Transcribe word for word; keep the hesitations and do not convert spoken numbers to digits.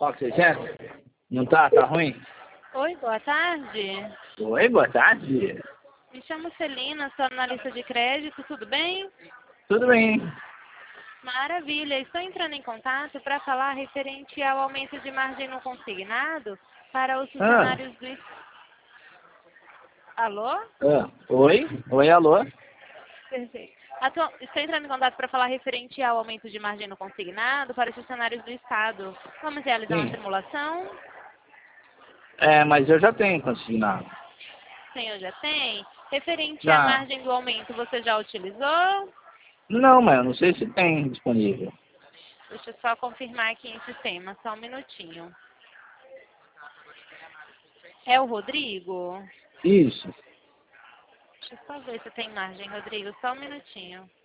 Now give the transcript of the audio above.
Qual que você quer? Não tá? Tá ruim? Oi, boa tarde. Oi, boa tarde. Me chamo Celina, estou na lista de crédito, tudo bem? Tudo bem? Maravilha, estou entrando em contato para falar referente ao aumento de margem no consignado para os Ah, funcionários do... Alô? ah. Oi? Oi, alô? Perfeito. Atu... Estou entrando em contato para falar referente ao aumento de margem no consignado para os funcionários do Estado. Vamos realizar uma Sim. simulação? É, mas eu já tenho consignado. O senhor já tem? Referente à Já. margem do aumento, você já utilizou? Não, mas eu não sei se tem disponível. Deixa eu só confirmar aqui em sistema, só um minutinho. É o Rodrigo? Isso. Deixa eu só ver se tem margem, Rodrigo, só um minutinho.